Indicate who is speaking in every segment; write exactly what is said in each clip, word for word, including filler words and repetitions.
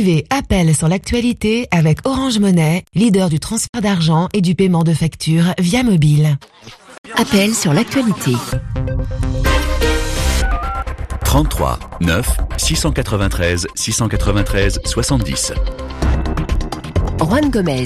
Speaker 1: Suivez Appel sur l'actualité avec Orange Money, leader du transfert d'argent et du paiement de factures via mobile.
Speaker 2: Appel sur l'actualité.
Speaker 3: trente-trois neuf six cent quatre-vingt-treize six cent quatre-vingt-treize soixante-dix.
Speaker 2: Juan Gomez.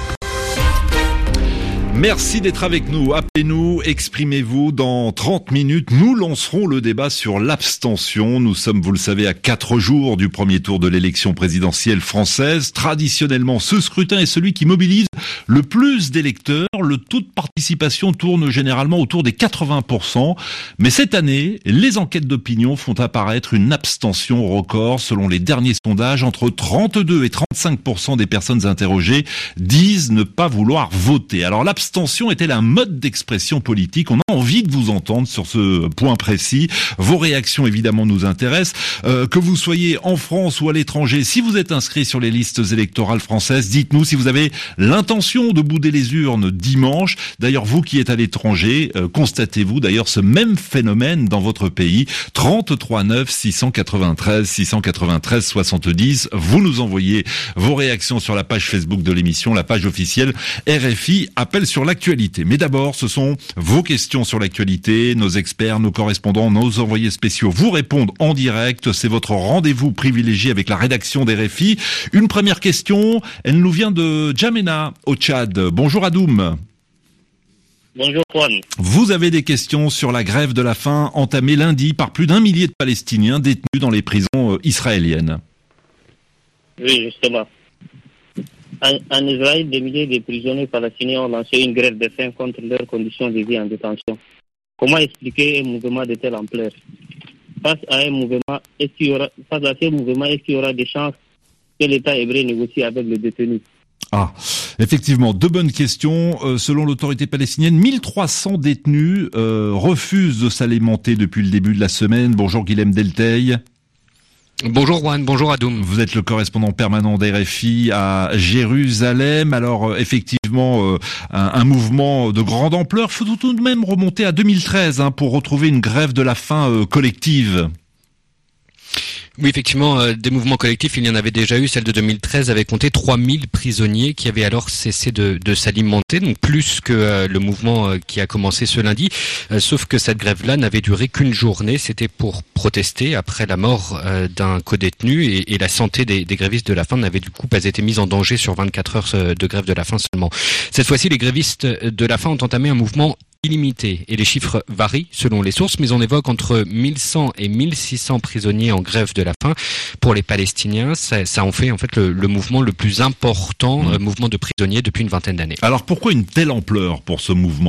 Speaker 4: Merci d'être avec nous. Appelez-nous, exprimez-vous. Dans trente minutes, nous lancerons le débat sur l'abstention. Nous sommes, vous le savez, à quatre jours du premier tour de l'élection présidentielle française. Traditionnellement, ce scrutin est celui qui mobilise le plus d'électeurs. Le taux de participation tourne généralement autour des quatre-vingts pour cent. Mais cette année, les enquêtes d'opinion font apparaître une abstention record. Selon les derniers sondages, entre trente-deux et trente-cinq pour cent des personnes interrogées disent ne pas vouloir voter. Alors l'abstention L'abstention est-elle un mode d'expression politique? On a envie de vous entendre sur ce point précis. Vos réactions, évidemment, nous intéressent. Euh, que vous soyez en France ou à l'étranger, si vous êtes inscrit sur les listes électorales françaises, dites-nous si vous avez l'intention de bouder les urnes dimanche. D'ailleurs, vous qui êtes à l'étranger, euh, constatez-vous d'ailleurs ce même phénomène dans votre pays? trente-trois neuf six cent quatre-vingt-treize six cent quatre-vingt-treize soixante-dix. Vous nous envoyez vos réactions sur la page Facebook de l'émission, la page officielle R F I Appel sur l'actualité. Mais d'abord, ce sont vos questions sur l'actualité. Nos experts, nos correspondants, nos envoyés spéciaux vous répondent en direct. C'est votre rendez-vous privilégié avec la rédaction d'R F I. Une première question, elle nous vient de Djamena au Tchad. Bonjour Adoum.
Speaker 5: Bonjour Juan.
Speaker 4: Vous avez des questions sur la grève de la faim entamée lundi par plus d'un millier de Palestiniens détenus dans les prisons israéliennes.
Speaker 5: Oui, justement. En, en Israël, des milliers de prisonniers palestiniens ont lancé une grève de faim contre leurs conditions de vie en détention. Comment expliquer un mouvement de telle ampleur? Face à un mouvement, est-ce qu'il y aura, face à ce mouvement, est-ce qu'il y aura des chances que l'État hébreu négocie avec les détenus?
Speaker 4: Ah, effectivement, deux bonnes questions. Euh, selon l'autorité palestinienne, mille trois cents détenus euh, refusent de s'alimenter depuis le début de la semaine. Bonjour Guilhem Delteil.
Speaker 6: Bonjour Juan, bonjour Adoum.
Speaker 4: Vous êtes le correspondant permanent d'R F I à Jérusalem. Alors euh, effectivement, euh, un, un mouvement de grande ampleur. Il faut tout de même remonter à deux mille treize hein, pour retrouver une grève de la faim euh, collective.
Speaker 6: Oui, effectivement, euh, des mouvements collectifs, il y en avait déjà eu. Celle de deux mille treize avait compté trois mille prisonniers qui avaient alors cessé de, de s'alimenter, donc plus que euh, le mouvement euh, qui a commencé ce lundi. Euh, sauf que cette grève-là n'avait duré qu'une journée. C'était pour protester après la mort euh, d'un codétenu et, et la santé des, des grévistes de la faim n'avait du coup pas été mise en danger sur vingt-quatre heures de grève de la faim seulement. Cette fois-ci, les grévistes de la faim ont entamé un mouvement illimité et les chiffres varient selon les sources, mais on évoque entre mille cent et mille six cents prisonniers en grève de la faim pour les Palestiniens. Ça, ça en fait en fait le, le mouvement le plus important, mmh. euh, mouvement de prisonniers depuis une vingtaine d'années.
Speaker 4: Alors pourquoi une telle ampleur pour ce mouvement ?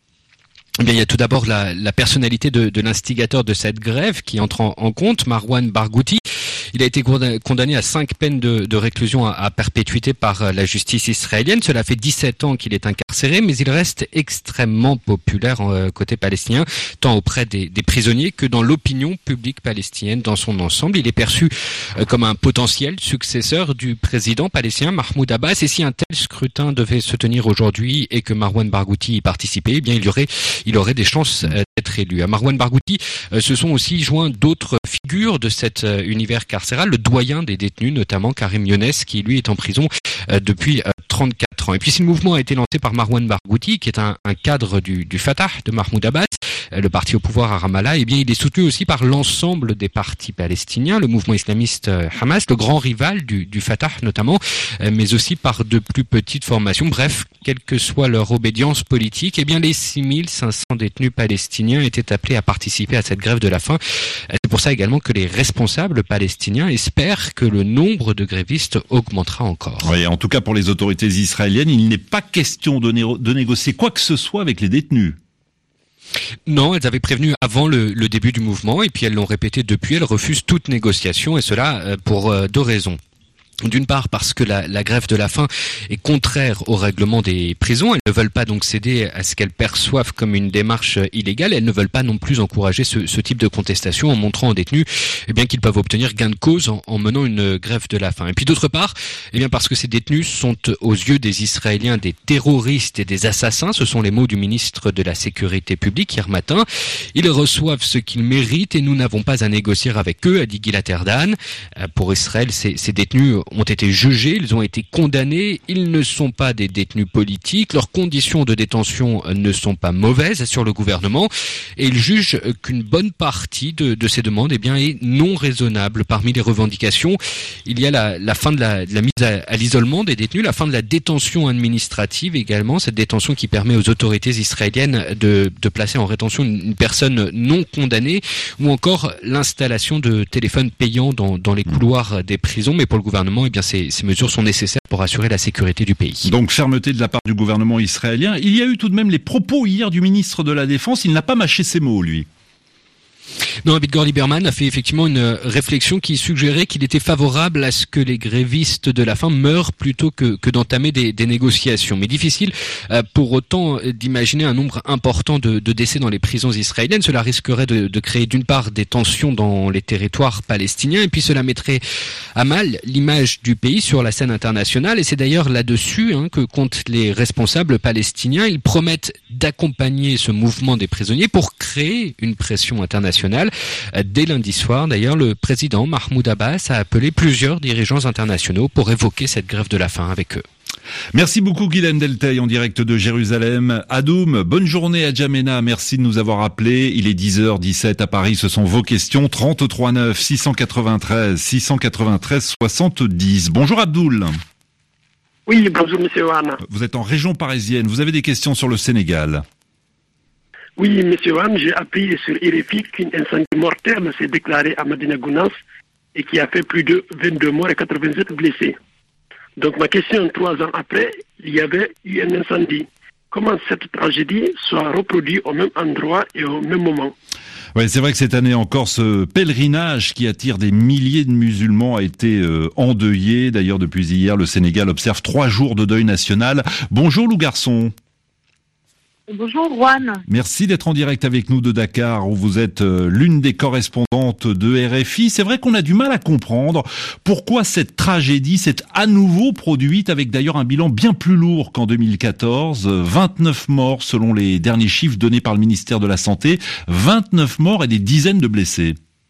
Speaker 6: Eh bien, il y a tout d'abord la, la personnalité de, de l'instigateur de cette grève qui entre en, en compte, Marwan Barghouti. Il a été condamné à cinq peines de, de réclusion à, à perpétuité par la justice israélienne. Cela fait dix-sept ans qu'il est incarcéré, mais il reste extrêmement populaire euh, côté palestinien, tant auprès des, des prisonniers que dans l'opinion publique palestinienne dans son ensemble. Il est perçu euh, comme un potentiel successeur du président palestinien Mahmoud Abbas. Et si un tel scrutin devait se tenir aujourd'hui et que Marwan Barghouti y participait, eh bien, il y aurait, il aurait des chances euh, d'être élu. À Marwan Barghouti euh, se sont aussi joints d'autres figures de cet euh, univers carcéral, le doyen des détenus, notamment Karim Younes, qui lui est en prison euh, depuis euh, trente-quatre ans. Et puis si le mouvement a été lancé par Marwan Barghouti, qui est un, un cadre du, du Fatah, de Mahmoud Abbas, euh, le parti au pouvoir à Ramallah, eh bien il est soutenu aussi par l'ensemble des partis palestiniens, le mouvement islamiste euh, Hamas, le grand rival du, du Fatah notamment, euh, mais aussi par de plus petites formations. Bref, quelle que soit leur obédience politique, eh bien les six mille cinq cents détenus palestiniens étaient appelés à participer à cette grève de la faim. C'est pour ça également que les responsables palestiniens espèrent que le nombre de grévistes augmentera encore.
Speaker 4: Oui, en tout cas pour les autorités israéliennes, il n'est pas question de, né- de négocier quoi que ce soit avec les détenus.
Speaker 6: Non, elles avaient prévenu avant le, le début du mouvement et puis elles l'ont répété depuis. Elles refusent toute négociation et cela pour euh, deux raisons. D'une part parce que la, la grève de la faim est contraire au règlement des prisons. Elles ne veulent pas donc céder à ce qu'elles perçoivent comme une démarche illégale. Elles ne veulent pas non plus encourager ce, ce type de contestation en montrant aux détenus eh bien, qu'ils peuvent obtenir gain de cause en, en menant une grève de la faim. Et puis d'autre part, eh bien, parce que ces détenus sont aux yeux des Israéliens des terroristes et des assassins. Ce sont les mots du ministre de la Sécurité publique hier matin. Ils reçoivent ce qu'ils méritent et nous n'avons pas à négocier avec eux, a dit Gilad Erdan. Pour Israël, ces, ces détenus ont été jugés, ils ont été condamnés, ils ne sont pas des détenus politiques, leurs conditions de détention ne sont pas mauvaises, assure le gouvernement, et ils jugent qu'une bonne partie de, de ces demandes eh bien, est non raisonnable. Parmi les revendications, il y a la, la fin de la, de la mise à, à l'isolement des détenus, la fin de la détention administrative également, cette détention qui permet aux autorités israéliennes de, de placer en rétention une, une personne non condamnée, ou encore l'installation de téléphones payants dans, dans les couloirs des prisons, mais pour le gouvernement, eh bien, Ces, ces mesures sont nécessaires pour assurer la sécurité du pays.
Speaker 4: Donc fermeté de la part du gouvernement israélien. Il y a eu tout de même les propos hier du ministre de la Défense. Il n'a pas mâché ses mots, lui.
Speaker 6: Non, Avigdor Lieberman a fait effectivement une réflexion qui suggérait qu'il était favorable à ce que les grévistes de la faim meurent plutôt que, que d'entamer des, des négociations. Mais difficile euh, pour autant d'imaginer un nombre important de, de décès dans les prisons israéliennes. Cela risquerait de, de créer d'une part des tensions dans les territoires palestiniens et puis cela mettrait à mal l'image du pays sur la scène internationale. Et c'est d'ailleurs là-dessus hein, que comptent les responsables palestiniens. Ils promettent d'accompagner ce mouvement des prisonniers pour créer une pression internationale. Dès lundi soir, d'ailleurs, le président Mahmoud Abbas a appelé plusieurs dirigeants internationaux pour évoquer cette grève de la faim avec eux.
Speaker 4: Merci beaucoup Guilhem Delteil en direct de Jérusalem. Adoum, bonne journée à Djamena, merci de nous avoir appelés. Il est dix heures dix-sept à Paris, ce sont vos questions. trente-trois neuf six cent quatre-vingt-treize six cent quatre-vingt-treize soixante-dix. Bonjour Abdoul.
Speaker 7: Oui, bonjour monsieur Ouane.
Speaker 4: Vous êtes en région parisienne, vous avez des questions sur le Sénégal.
Speaker 7: Oui, monsieur Ouane, j'ai appris sur R F I qu'une incendie mortel s'est déclaré à Medina Gounass et qui a fait plus de vingt-deux morts et quatre-vingt-sept blessés. Donc ma question, trois ans après, il y avait eu un incendie. Comment cette tragédie soit reproduite au même endroit et au même moment?
Speaker 4: Ouais, c'est vrai que cette année encore, ce pèlerinage qui attire des milliers de musulmans a été euh, endeuillé. D'ailleurs, depuis hier, le Sénégal observe trois jours de deuil national. Bonjour Lou Garçon.
Speaker 8: Bonjour Juan.
Speaker 4: Merci d'être en direct avec nous de Dakar, où vous êtes euh, l'une des correspondantes de R F I. C'est vrai qu'on a du mal à comprendre pourquoi cette tragédie s'est à nouveau produite, avec d'ailleurs un bilan bien plus lourd qu'en deux mille quatorze. vingt-neuf morts selon les derniers chiffres donnés par le ministère de la Santé. vingt-neuf morts et des dizaines de blessés.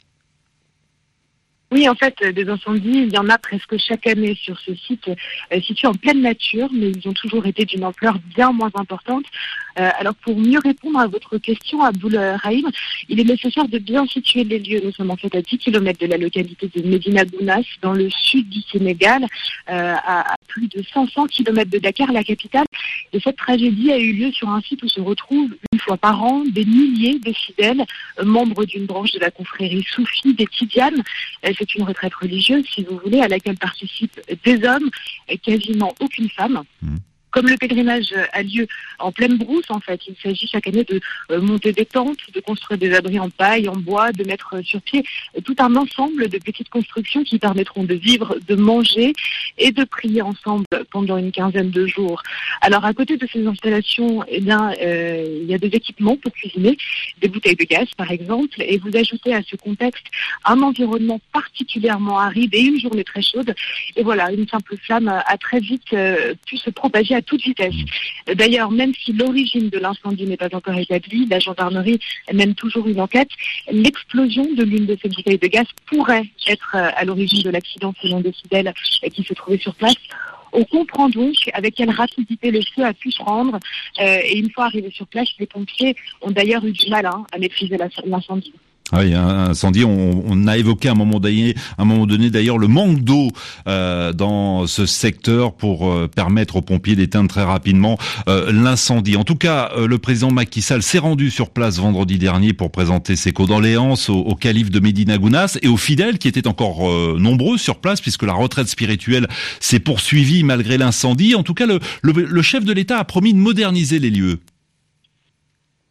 Speaker 8: Oui, en fait, des incendies, il y en a presque chaque année sur ce site euh, situé en pleine nature, mais ils ont toujours été d'une ampleur bien moins importante. Euh, alors, pour mieux répondre à votre question, Abdoul Rahim, il est nécessaire de bien situer les lieux. Nous sommes en fait à dix kilomètres de la localité de Medina Gounass, dans le sud du Sénégal, euh, à, à plus de cinq cents kilomètres de Dakar, la capitale. Et cette tragédie a eu lieu sur un site où se retrouvent une fois par an des milliers de fidèles, euh, membres d'une branche de la confrérie soufie des Tidianes. Euh, c'est une retraite religieuse, si vous voulez, à laquelle participent des hommes et quasiment aucune femme. Mmh. Comme le pèlerinage a lieu en pleine brousse, en fait, il s'agit chaque année de euh, monter des tentes, de construire des abris en paille, en bois, de mettre sur pied euh, tout un ensemble de petites constructions qui permettront de vivre, de manger et de prier ensemble pendant une quinzaine de jours. Alors, à côté de ces installations, eh bien, euh, il y a des équipements pour cuisiner, des bouteilles de gaz, par exemple, et vous ajoutez à ce contexte un environnement particulièrement aride et une journée très chaude. Et voilà, une simple flamme a très vite euh, pu se propager à toute vitesse. D'ailleurs, même si l'origine de l'incendie n'est pas encore établie, la gendarmerie mène toujours une enquête. L'explosion de l'une de ces bouteilles de gaz pourrait être à l'origine de l'accident selon des fidèles qui se trouvaient sur place. On comprend donc avec quelle rapidité le feu a pu se rendre. Euh, et une fois arrivés sur place, les pompiers ont d'ailleurs eu du mal hein, à maîtriser l'incendie.
Speaker 4: Oui, un incendie. On, on a évoqué à un moment donné, à un moment donné d'ailleurs, le manque d'eau euh, dans ce secteur pour euh, permettre aux pompiers d'éteindre très rapidement euh, l'incendie. En tout cas, euh, le président Macky Sall s'est rendu sur place vendredi dernier pour présenter ses condoléances au, au calife de Medina Gounass et aux fidèles qui étaient encore euh, nombreux sur place, puisque la retraite spirituelle s'est poursuivie malgré l'incendie. En tout cas, le, le, le chef de l'État a promis de moderniser les lieux.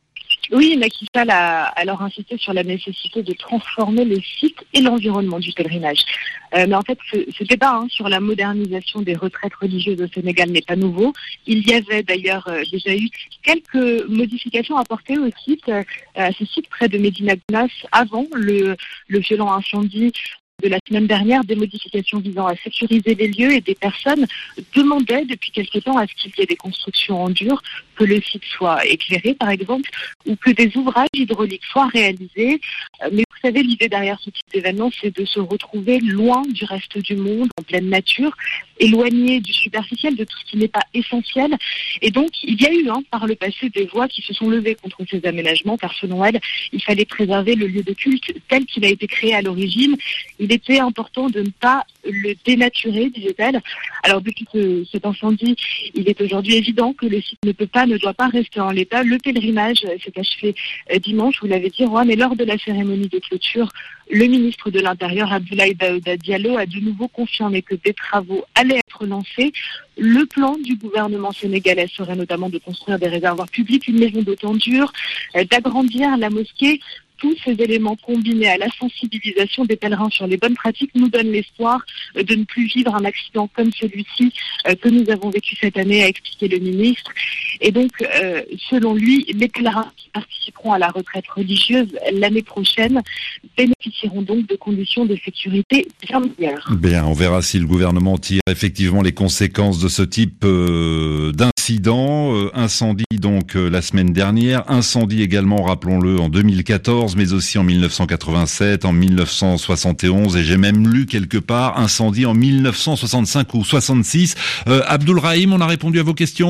Speaker 8: Oui, Macky Sall a alors insisté sur la nécessité de transformer le site et l'environnement du pèlerinage. Euh, mais en fait, ce, ce débat hein, sur la modernisation des retraites religieuses au Sénégal n'est pas nouveau. Il y avait d'ailleurs euh, déjà eu quelques modifications apportées au site, euh, à ce site près de Médina Gounass avant le, le violent incendie de la semaine dernière, des modifications visant à sécuriser les lieux, et des personnes demandaient depuis quelque temps à ce qu'il y ait des constructions en dur, que le site soit éclairé par exemple, ou que des ouvrages hydrauliques soient réalisés. Mais vous savez, l'idée derrière ce type d'événement, c'est de se retrouver loin du reste du monde, en pleine nature, éloigné du superficiel, de tout ce qui n'est pas essentiel. Et donc, il y a eu hein, par le passé des voix qui se sont levées contre ces aménagements, car selon elles, il fallait préserver le lieu de culte tel qu'il a été créé à l'origine. Il était important de ne pas le dénaturer, disait-elle. Alors depuis ce, cet incendie, il est aujourd'hui évident que le site ne peut pas, ne doit pas rester en l'état. Le pèlerinage s'est achevé dimanche, vous l'avez dit, Juan, mais lors de la cérémonie de clôture, le ministre de l'Intérieur, Abdoulaye Daouda Diallo, a de nouveau confirmé que des travaux allaient être lancés. Le plan du gouvernement sénégalais serait notamment de construire des réservoirs publics, une maison d'eau dure, d'agrandir la mosquée. Tous ces éléments combinés à la sensibilisation des pèlerins sur les bonnes pratiques nous donnent l'espoir de ne plus vivre un accident comme celui-ci que nous avons vécu cette année, a expliqué le ministre. Et donc, euh, selon lui, les pèlerins qui participeront à la retraite religieuse l'année prochaine bénéficieront donc de conditions de sécurité bien meilleures.
Speaker 4: Bien, on verra si le gouvernement tire effectivement les conséquences de ce type euh, d'incident. Euh, incendie donc euh, la semaine dernière, incendie également, rappelons-le, en deux mille quatorze, mais aussi en mille neuf cent quatre-vingt-sept, en mille neuf cent soixante et onze, et j'ai même lu quelque part incendie en mille neuf cent soixante-cinq ou soixante-six. Euh, Abdoul Rahim, on a répondu à vos questions ?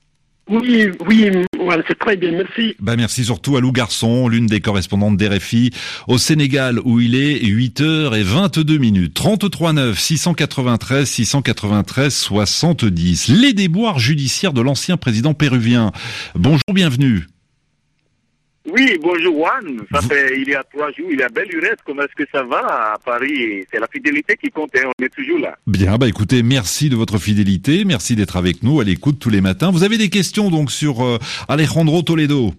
Speaker 7: Oui, oui, voilà, c'est très bien, merci.
Speaker 4: Bah merci surtout à Lou Garçon, l'une des correspondantes d'R F I au Sénégal, où il est huit heures vingt-deux minutes. trente-trois neuf six cent quatre-vingt-treize six cent quatre-vingt-treize soixante-dix. Les déboires judiciaires de l'ancien président péruvien. Bonjour, bienvenue.
Speaker 9: Oui, bonjour Juan. Ça fait il y a trois jours, il y a belle lurette. Comment est-ce que ça va à Paris? C'est la fidélité qui compte, hein. On est toujours là.
Speaker 4: Bien, bah écoutez, merci de votre fidélité, merci d'être avec nous à l'écoute tous les matins. Vous avez des questions donc sur euh, Alejandro Toledo?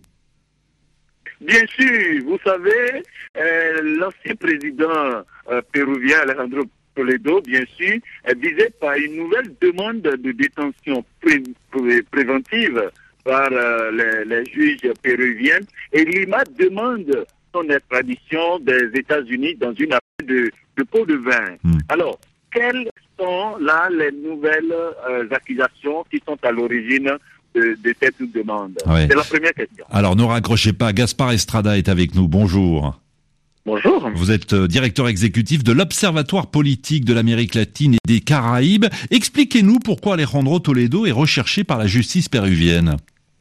Speaker 9: Bien sûr, vous savez, euh, l'ancien président euh, péruvien Alejandro Toledo, bien sûr, est visé par une nouvelle demande de détention pré- pré- préventive par euh, les, les juges péruviens, et Lima demande son extradition des États-Unis dans une affaire de, de pot de vin. Mmh. Alors, quelles sont là les nouvelles euh, accusations qui sont à l'origine de, de cette demande? Ouais. C'est la première question.
Speaker 4: Alors, ne raccrochez pas, Gaspard Estrada est avec nous. Bonjour.
Speaker 10: Bonjour.
Speaker 4: Vous êtes directeur exécutif de l'Observatoire politique de l'Amérique latine et des Caraïbes. Expliquez-nous pourquoi Alejandro Toledo est recherché par la justice péruvienne.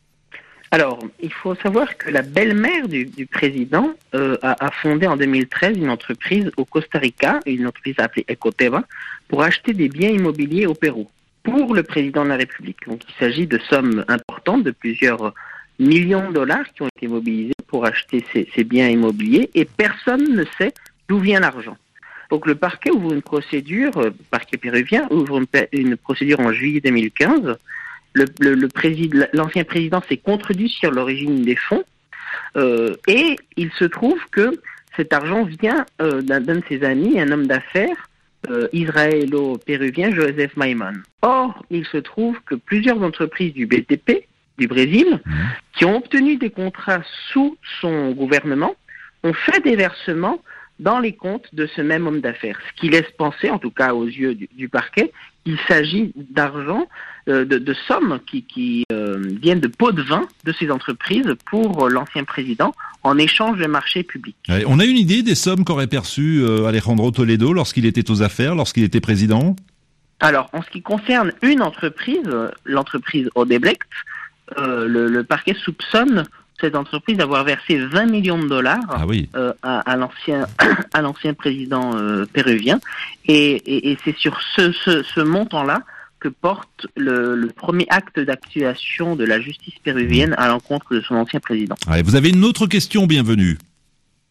Speaker 10: Alors, il faut savoir que la belle-mère du, du président euh, a, a fondé en deux mille treize une entreprise au Costa Rica, une entreprise appelée Ecoteva, pour acheter des biens immobiliers au Pérou pour le président de la République. Donc, il s'agit de sommes importantes, de plusieurs millions de dollars qui ont été mobilisés pour acheter ces, ces biens immobiliers, et personne ne sait d'où vient l'argent. Donc, le parquet ouvre une procédure, le parquet péruvien ouvre une, une procédure en juillet deux mille quinze. Le, le, le président, l'ancien président s'est contredit sur l'origine des fonds, euh, et il se trouve que cet argent vient euh, d'un, d'un de ses amis, un homme d'affaires euh, israélo-péruvien, Joseph Maimon. Or, il se trouve que plusieurs entreprises du B T P, du Brésil, mmh. qui ont obtenu des contrats sous son gouvernement, ont fait des versements dans les comptes de ce même homme d'affaires. Ce qui laisse penser, en tout cas aux yeux du, du parquet, qu'il s'agit d'argent, euh, de, de sommes qui, qui euh, viennent de pots de vin de ces entreprises pour euh, l'ancien président en échange de marchés publics.
Speaker 4: Ouais, on a une idée des sommes qu'aurait perçues euh, Alejandro Toledo lorsqu'il était aux affaires, lorsqu'il était président?
Speaker 10: Alors, en ce qui concerne une entreprise, l'entreprise Odebrecht, euh, le, le parquet soupçonne cette entreprise d'avoir versé vingt millions de dollars
Speaker 4: ah oui.
Speaker 10: euh, à, à l'ancien à l'ancien président euh, péruvien, et, et, et c'est sur ce, ce, ce montant-là que porte le, le premier acte d'accusation de la justice péruvienne à l'encontre de son ancien président.
Speaker 4: Allez, vous avez une autre question, bienvenue.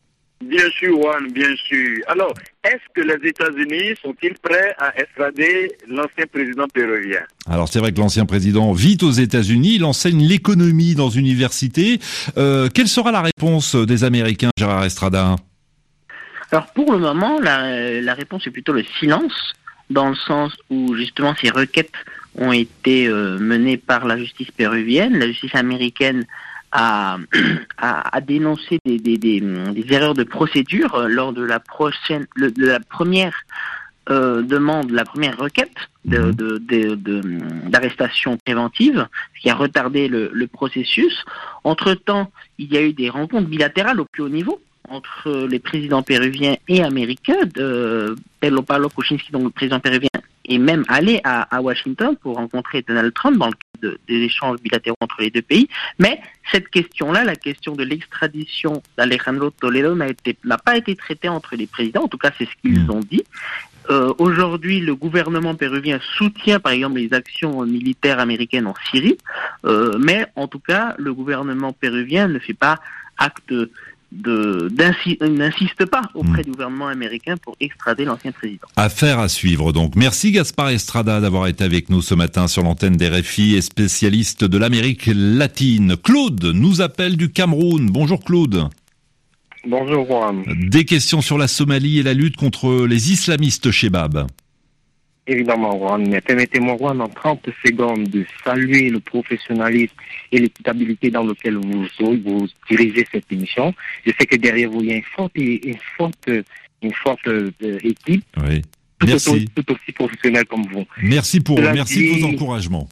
Speaker 9: Bien sûr, Juan, bien sûr. Alors, est-ce que les États-Unis sont-ils prêts à extrader l'ancien président péruvien?
Speaker 4: Alors c'est vrai que l'ancien président vit aux États-Unis, il enseigne l'économie dans une université. Euh, quelle sera la réponse des Américains, Gérard Estrada?
Speaker 10: Alors pour le moment, la, la réponse est plutôt le silence, dans le sens où justement ces requêtes ont été euh, menées par la justice péruvienne. La justice américaine a, a, a dénoncé des, des, des, des erreurs de procédure euh, lors de la prochaine, le, de la première euh, demande, la première requête de, de, de, de, d'arrestation préventive, ce qui a retardé le, le processus. Entre-temps, il y a eu des rencontres bilatérales au plus haut niveau entre les présidents péruviens et américains. De Pedro Pablo Kuczynski, donc le président péruvien, est même allé à, à Washington pour rencontrer Donald Trump dans le cadre de, des échanges bilatéraux entre les deux pays. Mais cette question-là, la question de l'extradition d'Alejandro Toledo, n'a, été, n'a pas été traitée entre les présidents. En tout cas, c'est ce qu'ils ont dit. Euh, aujourd'hui, le gouvernement péruvien soutient, par exemple, les actions militaires américaines en Syrie. Euh, mais en tout cas, le gouvernement péruvien ne fait pas acte De, n'insiste pas auprès mmh. du gouvernement américain pour extrader l'ancien président.
Speaker 4: Affaire à suivre donc. Merci Gaspard Estrada d'avoir été avec nous ce matin sur l'antenne d'R F I et spécialiste de l'Amérique latine. Claude nous appelle du Cameroun. Bonjour Claude.
Speaker 11: Bonjour Juan.
Speaker 4: Des questions sur la Somalie et la lutte contre les islamistes Chebab.
Speaker 11: Évidemment, Juan, mais permettez-moi, Juan, en trente secondes, de saluer le professionnalisme et l'équitabilité dans lequel vous, vous dirigez cette émission. Je sais que derrière vous, il y a une forte, une forte, une forte euh, équipe,
Speaker 4: oui.
Speaker 11: tout,
Speaker 4: Merci.
Speaker 11: Aussi, tout aussi professionnelle comme vous.
Speaker 4: Merci pour
Speaker 11: cela
Speaker 4: merci
Speaker 11: dit,
Speaker 4: de vos encouragements.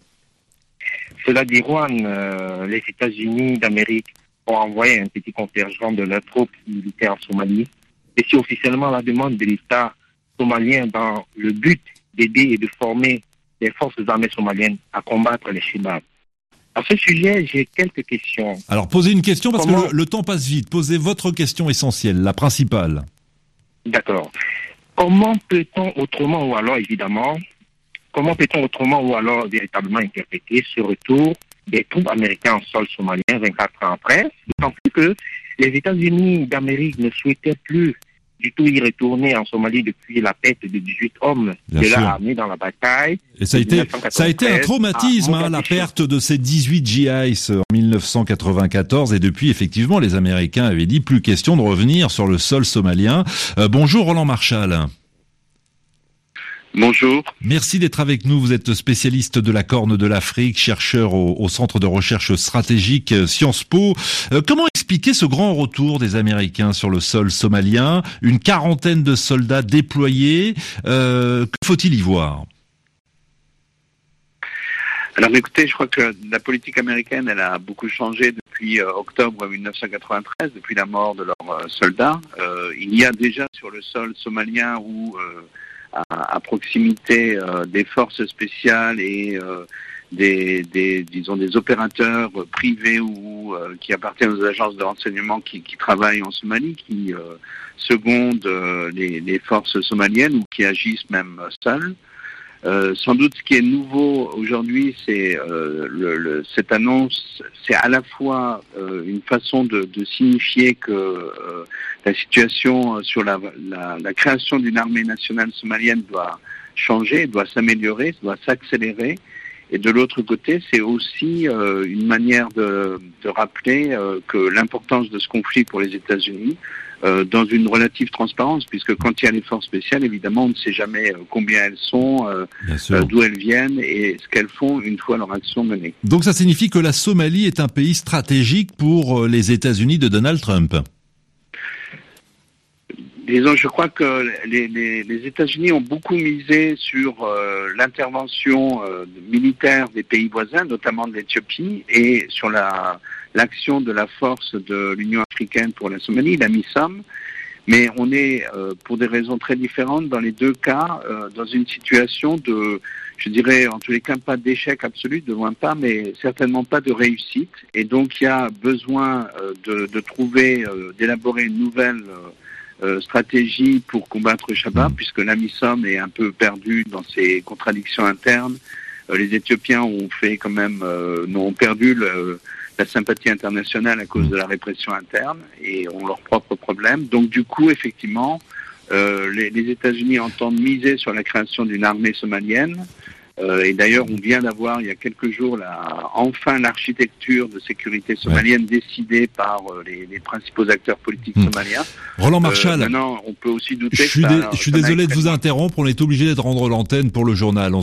Speaker 11: Cela dit, Juan, euh, les États-Unis d'Amérique ont envoyé un petit contingent de leurs troupes militaires en Somalie. Et c'est officiellement la demande de l'État somalien dans le but d'aider et de former les forces armées somaliennes à combattre les Chebab. À ce sujet, j'ai quelques questions.
Speaker 4: Alors, posez une question parce
Speaker 11: Comment...
Speaker 4: que le, le temps passe vite. Posez votre question essentielle, la principale.
Speaker 11: D'accord. Comment peut-on autrement, ou alors évidemment, comment peut-on autrement ou alors véritablement interpréter ce retour des troupes américaines en sol somalien vingt-quatre ans après, d'autant plus que les États-Unis d'Amérique ne souhaitaient plus du tout y retourner en Somalie depuis la perte de dix-huit hommes Bien de sûr. l'armée dans la bataille.
Speaker 4: Et ça a été, ça a été un traumatisme, hein, la perte de ces dix-huit G Is en mille neuf cent quatre-vingt-quatorze. Et depuis, effectivement, les Américains avaient dit plus question de revenir sur le sol somalien. Euh, bonjour Roland Marchal.
Speaker 12: Bonjour.
Speaker 4: Merci d'être avec nous. Vous êtes spécialiste de la Corne de l'Afrique, chercheur au, au Centre de recherche stratégique Sciences Po. Euh, comment expliquer ce grand retour des Américains sur le sol somalien? Une quarantaine de soldats déployés. Euh, que faut-il y voir?
Speaker 12: Alors écoutez, je crois que la politique américaine, elle a beaucoup changé depuis euh, octobre mille neuf cent quatre-vingt-treize, depuis la mort de leurs euh, soldats. Euh, il y a déjà sur le sol somalien où... Euh, À, à proximité euh, des forces spéciales et euh, des, des, disons, des opérateurs euh, privés ou euh, qui appartiennent aux agences de renseignement qui, qui travaillent en Somalie, qui euh, secondent euh, les, les forces somaliennes ou qui agissent même seuls. Euh, sans doute, ce qui est nouveau aujourd'hui, c'est euh, le, le, cette annonce, c'est à la fois euh, une façon de, de signifier que euh, la situation sur la, la, la création d'une armée nationale somalienne doit changer, doit s'améliorer, doit s'accélérer. Et de l'autre côté, c'est aussi euh, une manière de, de rappeler euh, que l'importance de ce conflit pour les États-Unis, Euh, dans une relative transparence, puisque quand il y a les forces spéciales, évidemment, on ne sait jamais euh, combien elles sont, euh, euh, d'où elles viennent et ce qu'elles font une fois leur action menée.
Speaker 4: Donc ça signifie que la Somalie est un pays stratégique pour euh, les États-Unis de Donald Trump.
Speaker 12: Disons, je crois que les, les, les États-Unis ont beaucoup misé sur euh, l'intervention euh, militaire des pays voisins, notamment de l'Éthiopie, et sur la l'action de la force de l'Union africaine pour la Somalie, la MISOM. Mais on est, euh, pour des raisons très différentes, dans les deux cas, euh, dans une situation de, je dirais, en tous les cas, pas d'échec absolu, de loin pas, mais certainement pas de réussite. Et donc, il y a besoin euh, de, de trouver, euh, d'élaborer une nouvelle euh, stratégie pour combattre Shabab, puisque la MISOM est un peu perdue dans ses contradictions internes. Euh, les Éthiopiens ont fait quand même, euh, n'ont perdu le... la sympathie internationale à cause de la répression interne et ont leurs propres problèmes. Donc du coup, effectivement, euh, les, les États-Unis entendent miser sur la création d'une armée somalienne. Euh, et d'ailleurs, on vient d'avoir il y a quelques jours la, enfin l'architecture de sécurité somalienne ouais. décidée par euh, les, les principaux acteurs politiques mmh. somaliens.
Speaker 4: Roland Marchal.
Speaker 12: Euh, maintenant, on peut aussi douter.
Speaker 4: Je suis,
Speaker 12: que
Speaker 4: dé-
Speaker 12: ça,
Speaker 4: je suis
Speaker 12: ça
Speaker 4: désolé de vous interrompre. On est obligé de rendre l'antenne pour le journal. On